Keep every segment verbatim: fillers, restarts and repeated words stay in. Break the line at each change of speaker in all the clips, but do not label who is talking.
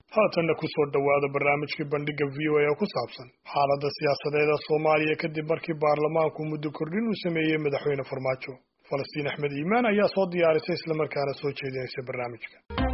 haatanna ku soo dhawaada barnaamijkii bandhiga V O A oo ku saabsan xaaladda siyaasadeed ee Soomaaliya kadib markii baarlamaanku muddo kordhin uu sameeyay madaxweyne Farmaajo. Falastiin Axmed Iimaan ayaa soo diyaarisay isla markaana soo jeedinaysa barnaamijka.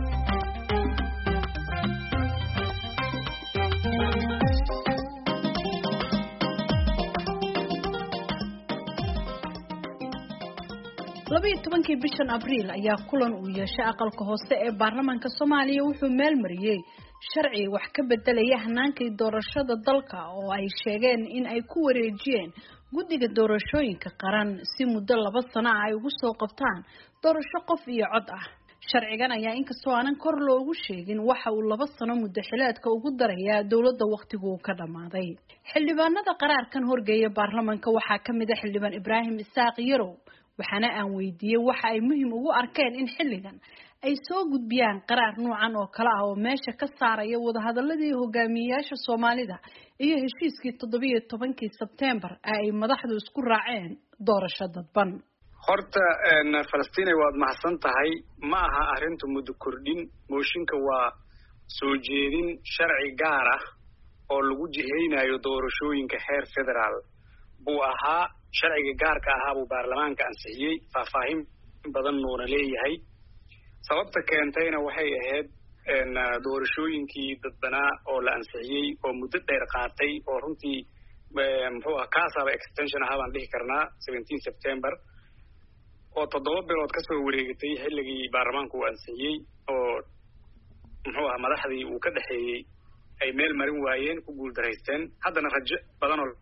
laba iyo tobankii bishan Abriil ayaa kulan uu yeeshay aqalka hoose ee baarlamaanka Soomaaliya wuxuu meel mariyay sharci wax ka bedelaya hanaankii doorashada dalka oo ay sheegeen in ay ku wareejiyeen guddiga doorashooyinka qaran si muddo laba sano ah ay ugu soo qabtaan doorasho qof iyo cod ah. sharcigan ayaa inkastoo aanan kor loogu sheegin waxa uu laba sano muddo xileedka ugu darayaa dowladda waqtigu uu ka dhamaaday. xildhibaanada qaraarkan horgeeya baarlamaanka waxaa ka mid ah xildhibaan Ibraahim Isaaq Yarow, waxaana aan weydiiyay waxa ay muhiim ugu arkeen in xilligan ay soo gudbiyaan qaraar noocan oo kala ah oo meesha ka saaraya wadahadaladii hogaamiyayaasha Soomaalida iyo heshiiskii toddoba iyo tobankii Sebtembar ay madaxdu isku raaceen doorasho dadban.
horta Falastiin waad mahadsan tahay, ma aha arrintu muddo kordhin. mooshinka waa soo jeedin sharci gaar ah oo lagu jiheynayo doorashooyinka heer federaal buu ahaa. sharciga gaarka ahaa buu baarlamaanka ansixiyay, faahfaahin badan nuuna leeyahay. sababta keentayna waxay ahayd doorashooyinkii dadbanaa oo la ansixiyey oo muddo dheer qaatay oo runtii muxuu ah kaasaba extension ahaa baan dhihi karnaa seventeen September oo toddoba bilood ka soo wareegatay xilligii baarlamaanku uu ansixiyey oo muxuu ah madaxdii uu ka dhaxeeyey ay meel marin waayeen, ku guuldaraysteen. haddana rajo badan oo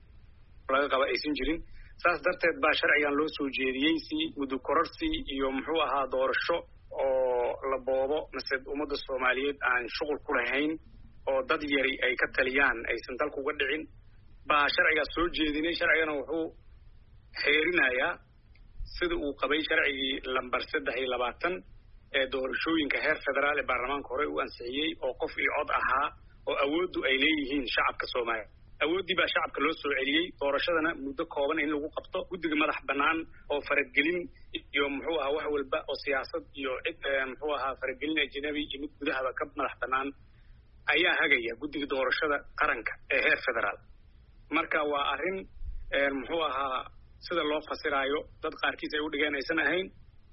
laga qaba aysan jirin. saas darteed baa sharcigan loo soo jeediyey si muddo kororsi iyo muxuu ahaa doorasho oo la boobo mise ummadda Soomaaliyeed aan shuqul ku lahayn oo dad yari ay ka taliyaan aysan dalku uga dhicin baa sharciga soo jeedinay. sharcigana wuxuu xeerinayaa sida uu qabay sharcigii lambar saddex iyo labaatan ee doorashooyinka heer federaal ee baarlamaanka hore uu ansixiyey oo qof iyo cod ahaa oo awooddu ay leeyihiin shacabka Soomaaliya. awoodii baa shacabka loo soo celiyey. doorashadana muddo kooban in lagu qabto, guddiga madax bannaan oo faragelin iyo muxuu ahaa wax walba oo siyaasad iyo cid muxuu ahaa faragelin ajnabi iyo mid gudahaba ka madax bannaan ayaa hagaya guddiga doorashada qaranka ee heer federaal. marka waa arrin muxuu ahaa sida loo fasiraayo dad qaarkiis ay u dhigeen aysan ahayn,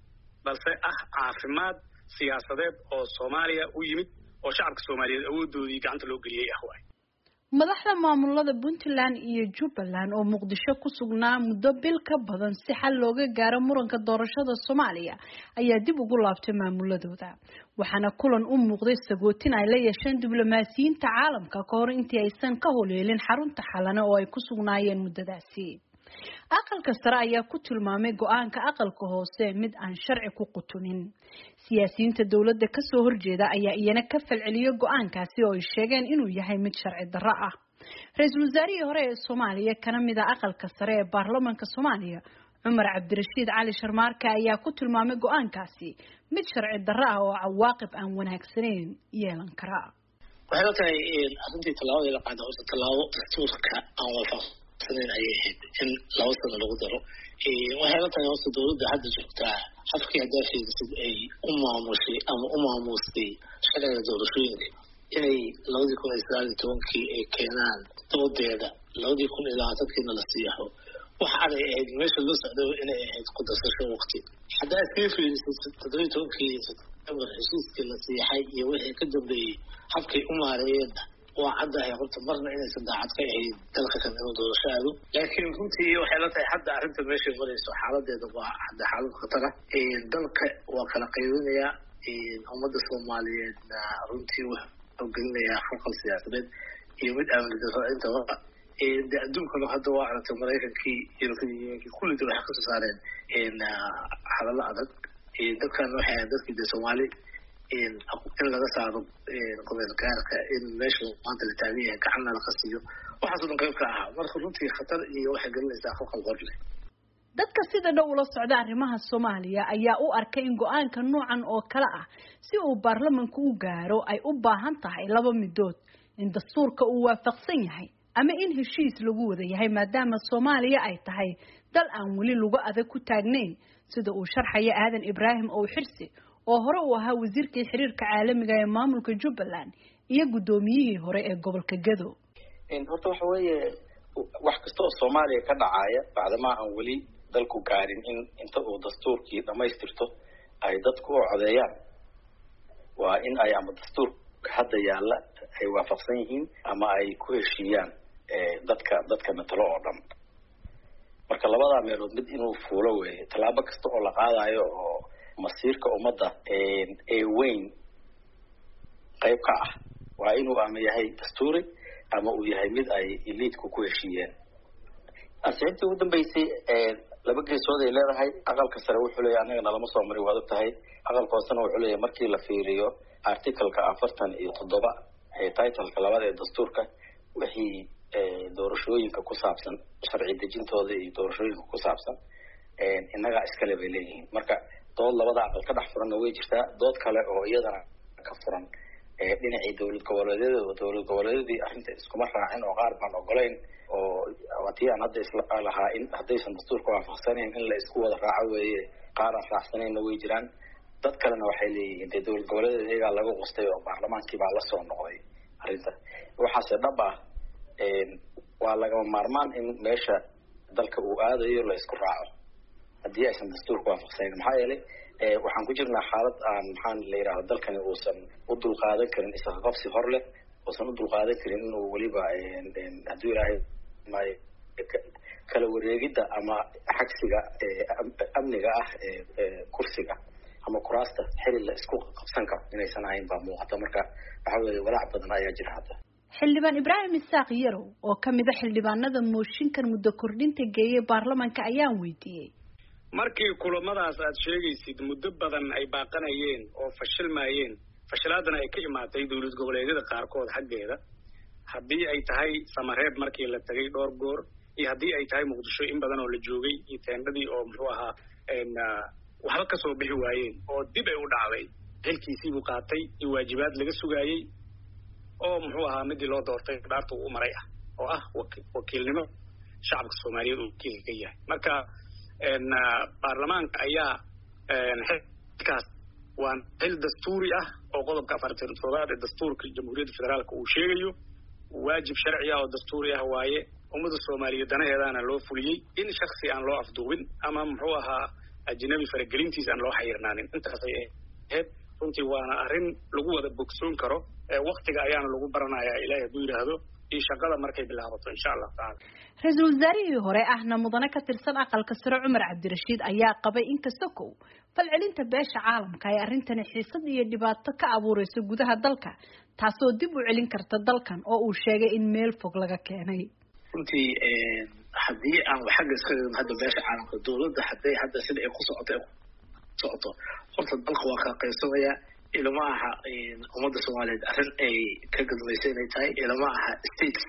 balse ah caafimaad siyaasadeed oo Soomaaliya u yimid oo shacabka Soomaaliyeed awoodoodii gacanta loo geliyey ah waay.
madaxda maamulada Puntland iyo Jubbaland oo Muqdisho ku sugnaa muddo bil ka badan si xal looga gaaro muranka doorashada Soomaaliya ayaa dib ugu laabtay maamuladooda, waxaana kulan u muuqday sagootin ay la yeesheen diblomaasiyiinta caalamka ka hor intii aysan ka howleelin xarunta xalana oo ay ku sugnaayeen muddadaasi. aqalka sare ayaa ku tilmaamay go'aanka aqalka hoose mid aan sharci ku qutunin. siyaasiyiinta dawladda ka soo horjeeda ayaa iyana ka falceliyay go'aankaasi oo ay sheegeen inuu yahay mid sharci darro ah. ra'iisul wasaarihii hore ee Soomaaliya kana mid ah aqalka sare ee baarlamaanka Soomaaliya Cumar Cabdirashiid Cali Sharmaarka ayaa ku tilmaamay go'aankaasi mid sharci darro ah oo cawaaqib aan wanaagsaneyn yeelan kara.
waxay la tahay arrintii talaabada la qaaday oo talaabo dastuurka aan waafaqsan ayay ahayd in laba sano lagu daro. waxay la tahay hoose dowladda hadda joogtaa xafkii hadaashiisa ay u maamushay ama u maamustay sharciga doorashooyinka inay labadii kun iyo sagaal iyo tobankii ay keenaan doodeeda labadii kun iyo labaatankiina la siyaxo. wax aday ahayd meesha loo socdo inay ahayd ku darsasho waqti. haddaa sii fiirisay toddoba iyo tobankii September heshiiskii la siyaxay iyo wixii ka dambeeyey habkay u maareeyeen waa caddahay horta marna inaysan daacad ka ahayd dalka kan inuu doorasho aado. laakiin runtii waxay la tahay hadda arrinta meeshay marayso xaaladeeda waa hadda xaalad khatar ah. dalka waa kala qaybinayaa. ummadda Soomaaliyeedna runtii wuxuu gelinayaa khalkhal siyaasadeed iyo mid amni darro intaba. de adduunkana hadda waa aragtay Maraykankii iyo Ruushkii kulligood waxay ka soo saareen hadallo adag. dadkan waxay ahayd dadkii de Soomaali in laga saaro gobol gaarka in meesha maanta la taagan yahay gacanna la qasiyo waxaas oo qayb ka ah. marka runtii khatar iyo waxay gelinaysaa khalkhal hor leh.
dadka sida dhow ula socda arrimaha Soomaaliya ayaa u arkay in go'aanka noocan oo kala ah si uu baarlamaanku u gaaro ay u baahan tahay laba midood, in dastuurka uu waafaqsan yahay ama in heshiis lagu wada yahay maadaama Soomaaliya ay tahay dal aan wali lagu adag ku taagnayn sida uu sharxaya Aadan Ibraahim oo xirsi oo hore u ahaa wasiirkii xiriirka caalamiga ee maamulka Jubbaland iyo gudoomiyihii hore ee gobolka Gado.
in horta waxa weeye wax kasta oo Soomaaliya ka dhacaya bacdama aan wali dalku gaarin in inta uu dastuurkii dhamaystirto ay dadku u codeeyaan waa in ay ama dastuurka hadda yaala ay waafaqsan yihiin ama ay ku heshiiyaan ee dadka dadka matalo oo dhan marka labada meelood mid inuu fuulo weeye talaabo kasta oo la qaadayo oo masiirka ummadda ee ee weyn qayb ka ah waa inuu ama yahay dastuuri ama uu yahay mid ay elite-ku ku heshiiyeen asxaabtii ugu dambeysay ee laba geesood ay leedahay aqalka sare wuxuu leeyahay anaga lama soo marin wada tahay aqalka hoosena wuxuu leeyahay markii la fiiriyo article-ka afartan iyo toddoba ee title-ka labaad ee dastuurka wixii doorashooyinka ku saabsan sharci dejintooda iyo doorashooyinka ku saabsan ee inaga iskale bay leeyihiin marka dood labada aqal ka dhex furan way jirtaa dood kale oo iyadana ka furan ee dhinacii dawlad goboleedyada oo dawlad goboleedyadii arrinta iskuma raacin oo qaar baan ogolayn oo watii aan hadda isla lahaa in haddaysan dastuurka waafaqsanayn in la isku wada raaco weeye qaar aan raacsanayna way jiraan dad kalena waxay leeyihiin dee dawlad goboleedyada iyagaa lagu qustay oo baarlamaankii baa la soo noqday arrinta waxaase dhab ah waa lagama maarmaan in meesha dalka uu aadayo la isku raaco haddii aysan dastuurka waafaqsanayn maxaa yeelay waxaan ku jirnaa xaalad aan maxaan la yiraahdo dalkani uusan u dulqaadan karin isaga qabsi hor leh uusan u dulqaadan karin inuu waliba hadduu ilaahay may kala wareegidda ama xagsiga amniga ah ee kursiga ama kuraasta xilli la isku qabsan karo inaysan ahayn baa muuqata marka waxa weeye walaac badan ayaa jira hadda
xildhibaan Ibraahim Isaaq Yarow oo kamid ah xildhibaanada mooshinkan muddo kordhinta geeyay baarlamaanka ayaan weydiiyay
markii kulamadaas aad sheegaysid muddo badan ay baaqanayeen oo fashilmayeen fashilaadana ay ka imaatay dawlad goboleedyada qaarkood xaggeeda haddii ay tahay Samareeb markii la tagay dhowr goor iyo haddii ay tahay Muqdisho in badan oo la joogay iyo teendadii oo muxuu ahaa in waxba ka soo bixi waayeen oo dib ay u dhacday xilkiisii uu qaatay iyo waajibaad laga sugayay oo muxuu ahaa mid loo doortay daartu uu maray ah oo ah wakiilnimo shacabka Soomaaliyeed uu wakiil ka yahay marka in baarlamaanka ayaa xilkaas waa xil dastuuri ah oo qodobka afartan iyo toddoba ee dastuurka Jamhuuriyadda Federaalka uu sheegayo waajib sharci ah oo dastuuri ah waaye ummadda Soomaaliyeed danaheedana loo fuliyay in shakhsi aan loo afduubin ama muxuu ahaa ajnabi faragelintiisa aan loo xayirnaanin intaas ay ahayd runtii waana arrin lagu wada bogsoon karo waqtiga ayaana lagu baranayaa ilaahay hadduu yidhaahdo iyo shaqada markay bilaabato insha Allah taala
ra-iisul wasaarihii hore ahna mudane ka tirsan aqalka sare Cumar Cabdirashiid ayaa qabay in kastokow falcelinta beesha caalamka ay arrintan xiisad iyo dhibaato ka abuurayso gudaha dalka taasoo dib u celin karta dalkan oo uu sheegay in meel fog laga keenay
runtii haddii aan xagga iska dhigno hadda beesha caalamka dawladda hadday hadda sida ay ku socoto socoto horta dalka waa ka qaybsamaya ilama aha ummadda Soomaaliyeed arrin ay ka gadmaysan ay tahay ilama aha states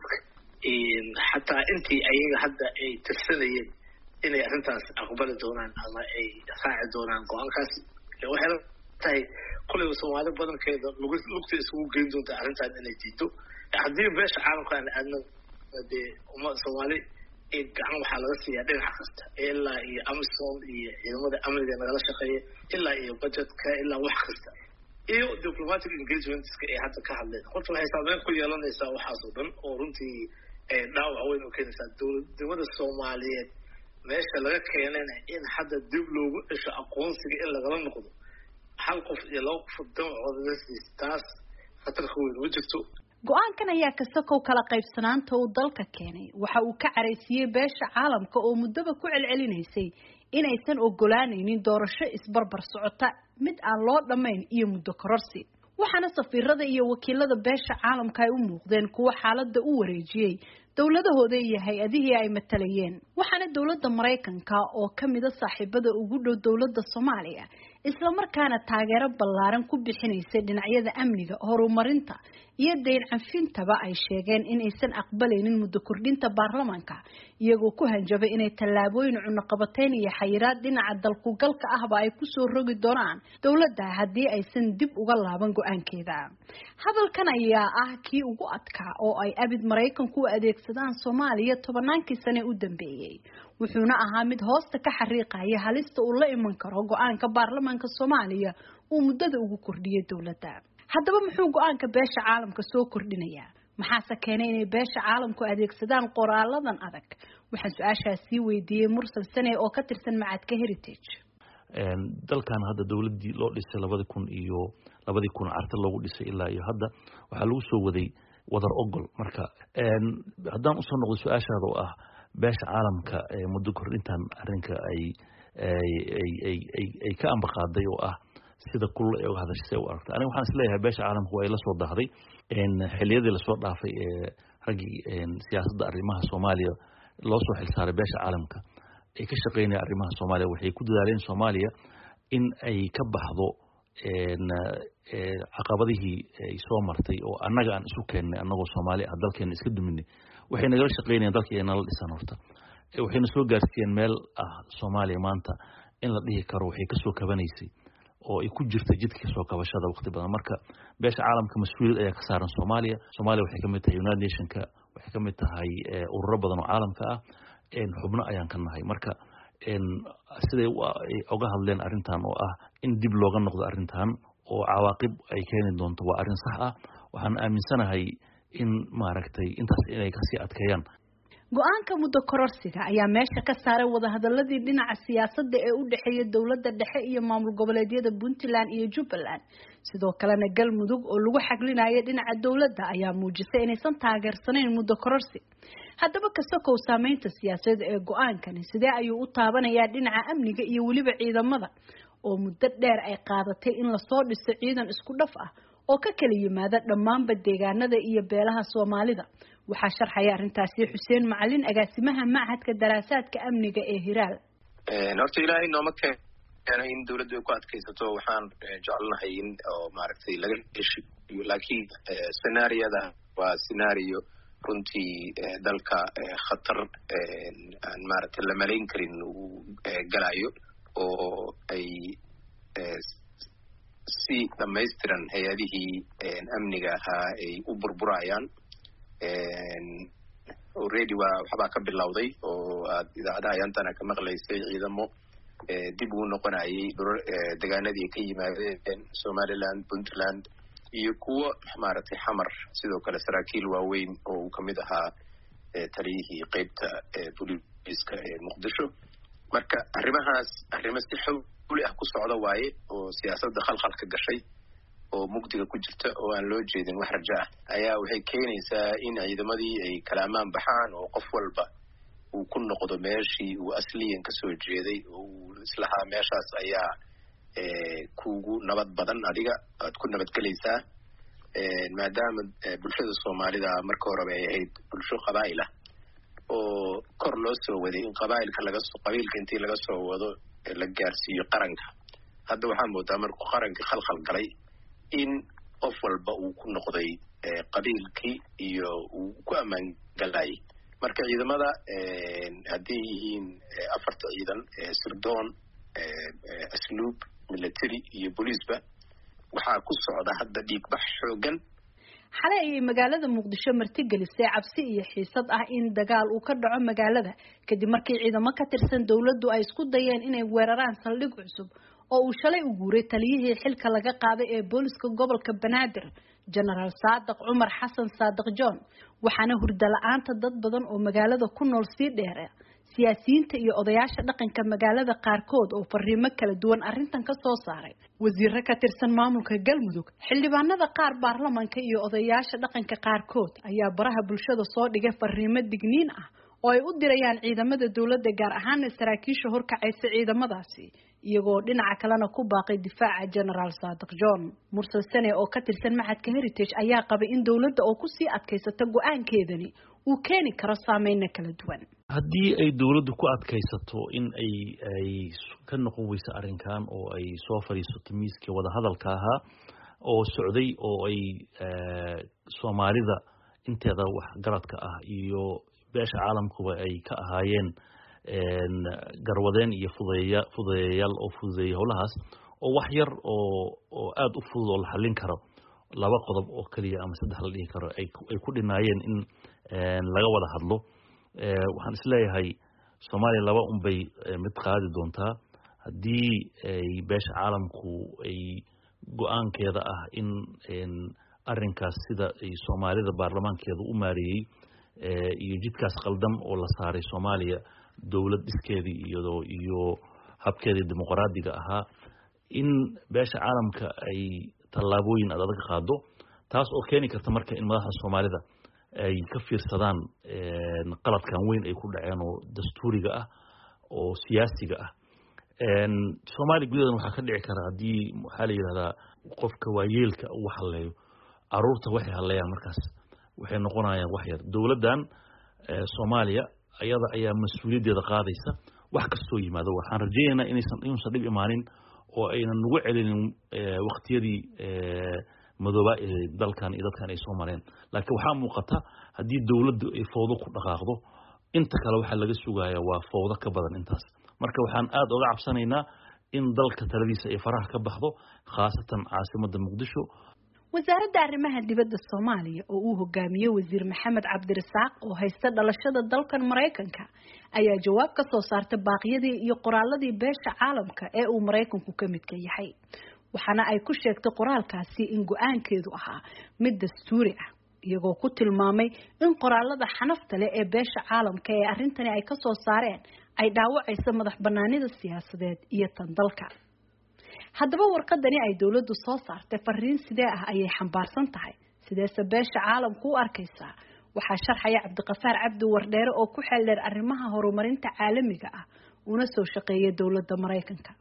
xataa intii ayaga hadda ay tirsanayeen inay arrintaas aqbali doonaan ama ay raaci doonaan go-aankaas waxay tahay kulliba Soomaali badankeeda lugta isugu geyn doonta arrintan inay diido haddii beesha caalamka aan aadno dee ummadda Soomaali ee gacan waxaa laga siiyaa dhinac kasta ilaa iyo Amazon iyo ciidamada amniga nagala shaqeeya ilaa iyo budgetka ilaa wax kasta iyo diplomatic engagementska ee hadda ka hadleen horta waxay saameyn ku yeelanaysaa waxaas oo dhan oo runtii dhaawac weyn u keenaysaa dowladnimada Soomaaliyeed meesha laga keenayna in hadda dib loogu cesho aqoonsiga in lagala noqdo hal qof iyo laba qof damcooda taas khatar weyn u jirto
go-aankan ayaa kasakow kala qaybsanaanta uu dalka keenay waxa uu ka careysiiyey beesha caalamka oo muddaba ku celcelinaysay inaysan ogolaanaynin doorasho isbarbar socota mid aan loo dhamayn iyo muddo kororsi waxaana safiirada iyo wakiilada beesha caalamka ay u muuqdeen kuwa xaaladda u wareejiyay dawladahooda iyo hay-adihii ay matalayeen waxaana dawladda Mareykanka oo kamid ah saaxiibada ugu dhow dawladda Soomaaliya isla markaana taageero ballaaran ku bixinaysay dhinacyada amniga horumarinta iyo deyn cafintaba ay sheegeen in aysan aqbalaynin muddo kordhinta baarlamaanka iyagoo ku hanjabay inay tallaabooyin cunaqabateyn iyo xayiraad dhinaca dalku galka ahba ay ku soo rogi doonaan dawladda haddii aysan dib uga laaban go-aankeeda hadalkan ayaa ah kii ugu adkaa oo ay abid Mareykanku u adeegsadaan Soomaaliya tobannaankii sane u dambeeyay wuxuuna ahaa mid hoosta ka xariiqaya halista uu la iman karo go-aanka baarlamaanka Soomaaliya uu muddada ugu kordhiyay dowladda. haddaba muxuu go'aanka beesha caalamka soo kordhinayaa? maxaase keenay inay beesha caalamku adeegsadaan qoraaladan adag? waxaan su-aashaas sii weydiiyey Mursal Sane oo ka tirsan macadka Heritage.
dalkan hadda dowladii loo dhisay labada kun iyo labadii kun carta loogu dhisay ilaa iyo hadda waxaa lagu soo waday wadar ogol. marka haddaan usoo noqdo su-aashaada oo ah beesha caalamka muddo kordhintan arrinka ay ay ka ambaqaaday oo ah sida kulul ee uga hadashay u aragtay. aniga waxaan isleeyahay beesha caalamku way la soo dahday xilliyadii lasoo dhaafay ee raggii siyaasadda arrimaha Soomaaliya loo soo xilsaaray beesha caalamka ay ka shaqeynayaan arrimaha Soomaaliya. waxay ku dadaaleen Soomaaliya in ay ka baxdo caqabadihii ay soo martay oo annaga aan isu keennay annagoo Soomaali ah dalkeena iska duminay. waxay nagala shaqeynayaan dalkeena la dhisan horta. waxayna soo gaarsiiyeen meel ah Soomaaliya maanta in la dhihi karo waxay ka soo kabanaysay oo ay ku jirtay jidka soo kabashada waqti badan. marka beesha caalamka mas'uuliyad ayaa ka saaran Soomaaliya. Soomaaliya waxay ka mid tahay United Nationka, waxay ka mid tahay ururo badan oo caalamka ah, een xubno ayaan ka nahay. marka een siday uga hadleen arrintan oo ah in dib looga noqdo arrintan oo cawaaqib ay keeni doonto waa arrin sax ah. waxaan aaminsanahay in maaragtay intaas inay ka sii adkeeyaan.
go'aanka muddo kororsiga ayaa meesha ka saaray wadahadaladii dhinaca siyaasadda ee u dhaxeeyay dowladda dhexe iyo maamul goboleedyada Puntland iyo Jubbaland. sidoo kalena Galmudug oo lagu xaglinayay dhinaca dowladda ayaa muujisay inaysan taageersanayn muddo kororsi. haddaba ka sokow saameynta siyaasadeed ee go'aankani sidee ayuu u taabanayaa dhinaca amniga iyo weliba ciidamada oo muddo dheer ay qaadatay in la soo dhiso ciidan isku dhaf ah oo ka kala yimaada dhammaanba deegaanada iyo beelaha Soomaalida. waxaa sharxaya arrintaasi Xuseen Macalin, agaasimaha Machadka Daraasaadka Amniga ee Hiraal.
ee horta ilaahay nooma keenay in dawladdu ay ku adkaysato. waxaan jecelnahay in oo maaragtay laga heshiiyo, laakiin scenario-da waa scenario runtii dalka khatar aan maaragtay la malayn karin uu galayo oo ay si dhamaystiran hay-adihii amniga ahaa ay u burburayaan. already waa waxbaa ka bilowday oo aad idaacadaha ayaantana ka maqlaysay ciidamo dib uu noqonayay deegaanadii ka yimaadeen Somaliland, Puntland iyo kuwo maaragtay xamar. sidoo kale saraakiil waaweyn oo uu kamid ahaa taliyihii qaybta booliiska ee Muqdisho. marka arrimahaas arrimo si xawli ah ku socda waaye oo siyaasadda khalkhal ka gashay oo mugdiga ku jirta oo aan loo jeedin wax rajo ah ayaa waxay keenaysaa in ciidamadii ay kala amaan baxaan oo qof walba uu ku noqdo meeshii uu asliyan ka soo jeeday oo uu islahaa meeshaas ayaa kuugu nabad badan, adiga aad ku nabadgelaysaa. maadaama bulshada Soomaalida marka horeba ay ahayd bulsho qabaa'il ah oo kor loo soo waday in qabaa'ilka laga soo qabiilka intii laga soo wado la gaarsiiyo qaranka. hadda waxaa moodaa markuu qaranka khalkhal galay in qof walba uu ku noqday qabiilkii iyo uu ku ammaan galay. marka ciidamada hadday yihiin afarta ciidan sirdoon, asluub, military iyo booliisba waxaa ku socda hadda dhiigbax xoogan.
xalay ay magaalada Muqdisho martigelisay cabsi iyo xiisad ah in dagaal uu ka dhaco magaalada kadib markii ciidamo ka tirsan dowladdu ay isku dayeen inay weeraraan saldhig cusub oo uu shalay u guuray taliyihii xilka laga qaaday ee booliska gobolka Banaadir General Saadiq Cumar Xasan Saadiq John. waxaana hurda la'aanta dad badan oo magaalada ku nool sii dheer siyaasiyiinta iyo odayaasha dhaqanka magaalada qaarkood oo fariimo kala duwan arrintan ka soo saaray. wasiirro ka tirsan maamulka Galmudug, xildhibaanada qaar baarlamaanka iyo odayaasha dhaqanka qaarkood ayaa baraha bulshada soo dhigay fariimo digniin ah oo ay u dirayaan ciidamada dowladda gaar ahaan saraakiisha horkacaysa ciidamadaasi iyagoo dhinaca kalena ku baaqay difaaca General Saadiq John. Mursal Sane oo ka tirsan Machadka Heritage ayaa qabay in dowladda oo ku sii adkaysato go'aankeedani uu keeni karo saameyn kala duwan.
haddii ay dowladdu ku adkaysato in ay ay ka noqon weyso arrinkan oo ay soo fariisato miiska wada hadalka ahaa oo socday oo ay Soomaalida inteeda wax garadka ah iyo beesha caalamkuba ay ka ahaayeen garwadeen iyo fudeeya fudeeyal oo fudeeya howlahaas oo wax yar oo oo aad u fudud oo la xallin karo laba qodob oo kaliya ama saddex la dhihi karo ay ay ku dhinaayeen in laga wada hadlo. waxaan isleeyahay Soomaaliya laba un bay mid qaadi doontaa haddii ay beesha caalamku ay go-aankeeda ah in arrinkaas sida ay soomaalida baarlamaankeeda u maareeyey iyo jidkaas qaldam oo la saaray Soomaaliya dawlad dhiskeedii iyadoo iyo habkeedii dimuqraadiga ahaa in beesha caalamka ay tallaabooyin adag qaado taas oo keeni karta marka in madaxda Soomaalida ay ka fiirsadaan qaladkan weyn ay ku dhaceen oo dastuuriga ah oo siyaasiga ah een Soomaaliya gudaheeda waxa ka dhici kara hadii waxa la yiraahdaa qofka waayeelka uu xalleeyo aruurta waxay haleeyaan markaas waxay noqonayaan wax yar dawladdan Soomaaliya ayada ayaa mas'uuliyaddeeda qaadaysa wax kasto yimaado waxaan rajaynaynaa inaysan inuu dib imaanin oo aynan nagu celinin waqtiyadii madooba ee dalkan iyo dadkan ay soo mareen laakiin waxa muuqata hadii dawladdu ay fowdo ku dhaqaaqdo inta kale waxa laga sugayaa waa fowdo ka badan intaas marka waxaan aad uga cabsanaynaa in dalka taladiisa ay faraha ka baxdo khaasatan caasimadda Muqdisho
wasaaradda arrimaha dibadda Soomaaliya oo uu hogaamiyo wasiir Maxamed Cabdirasaaq oo haysta dhalashada dalkan Mareykanka ayaa jawaab ka soo saartay baaqyadii iyo qoraaladii beesha caalamka ee uu Mareykanku ka mid yahay waxaana ay ku sheegtay qoraalkaasi in go'aankeedu ahaa mid dastuuri ah iyagoo ku tilmaamay in qoraalada xanafta leh ee beesha caalamka ee arrintani ay ka soo saareen ay dhaawacayso madax banaanida siyaasadeed iyo tan dalka haddaba warqadani ay dawladdu soo saartay fariin sidee ah ayay xambaarsan tahay sideese beesha caalamku u arkaysaa waxaa sharxaya Cabdiqafaar Cabdi Wardheere oo ku xeel dheer arrimaha horumarinta caalamiga ah una soo shaqeeya dawladda Mareykanka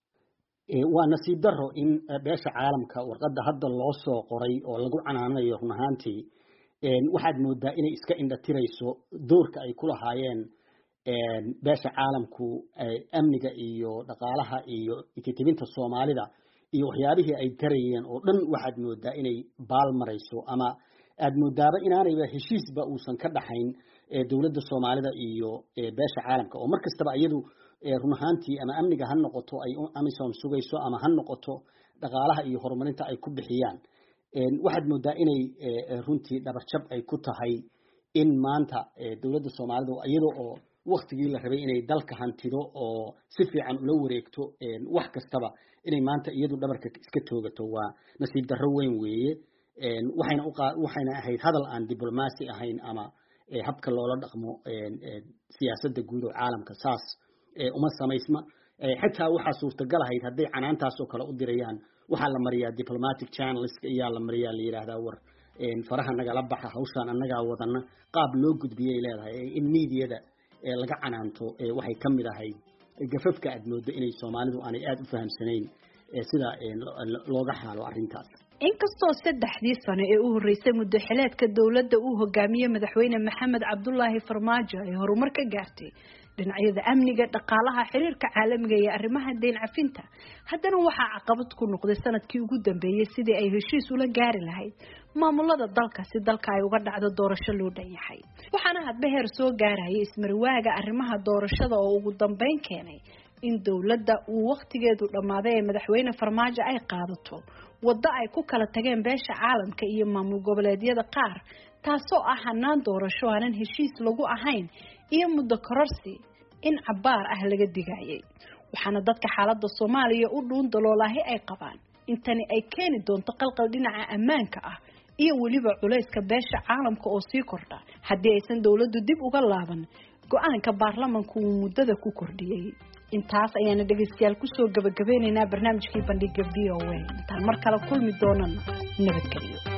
ee waa nasiib darro in beesha caalamka warqadda hadda loo soo qoray oo lagu canaanayo run ahaantii een waxaad moodaa inay iska indhatirayso doorka ay ku lahaayeen een beesha caalamku amniga iyo dhaqaalaha iyo ikitibinta Soomaalida iyo waxyaabihii ay tarayeen oo dhan waxaad moodaa inay baal marayso ama aad moodaaba inaanayba heshiisba uusan ka dhaxayn ee dawladda Soomaalida iyo beesha caalamka oo markastaba iyadu run ahaantii ama amniga han noqoto ay amisom sugayso ama han noqoto dhaqaalaha iyo horumarinta ay ku bixiyaan een waxaad moodaa inay runtii dhabarjab ay ku tahay in maanta dawladda Soomaalida iyadoo oo waqtigii la rabay inay dalka hantido oo si fiican ula wareegto een wax kastaba inay maanta iyadu dhabarka iska toogato waa nasiib darro weyn weeye een waxayna u waxayna ahayd hadal aan diblomaasi ahayn ama habka loola dhaqmo een siyaasadda guud ee caalamka saas ee uma samaysma xitaa waxa suurtagal ahayd haday canaantaas oo kale u dirayaan waxa la mariyaa diplomatic channels ayaa la mariyaa la yiraahdaa war een faraha naga la baxa hawshan anaga wadana qaab loo gudbiyay leedahay in meediada laga canaanto waxay kamid ahayd gafafka aad moodo inay Soomaalidu aanay aad u fahamsanayn sida looga xaalo arrintaas
inkastoo saddexdii sano ee u horeysay muddo xileedka dawladda uu hogaamiyo madaxweyne Maxamed Cabdullaahi Farmaajo ay horumar ka gaartay dhinacyada amniga dhaqaalaha xiriirka caalamiga iyo arrimaha deyn cafinta haddana waxaa caqabad ku noqday sanadkii ugu dambeeyay sidii ay heshiis ula gaari lahayd maamulada dalka si dalka ay uga dhacdo doorasho loo dhan yahay waxaana hadba heer soo gaarayay ismarwaaga arrimaha doorashada oo ugu dambeyn keenay in dawladda uu waqtigeedu dhamaaday ee madaxweyne Farmaajo ay qaadato waddo ay ku kala tageen beesha caalamka iyo maamul goboleedyada qaar taasoo ah hanaan doorasho aanan heshiis lagu ahayn iyo muddo kororsi in cabaar ah laga digayay waxaana dadka xaaladda Soomaaliya u dhuun daloolahay ay qabaan intani ay keeni doonto qalqal dhinaca ammaanka ah iyo waliba culayska beesha caalamka oo sii kordha haddii aysan dawladdu dib uga laaban go'aanka baarlamaanku uu muddada ku kordhiyay intaas ayaana dhageystayaal ku soo gabagabeynaynaa barnaamijkii bandhiga V O A intaan mar kale kulmi doonana nabadgelyo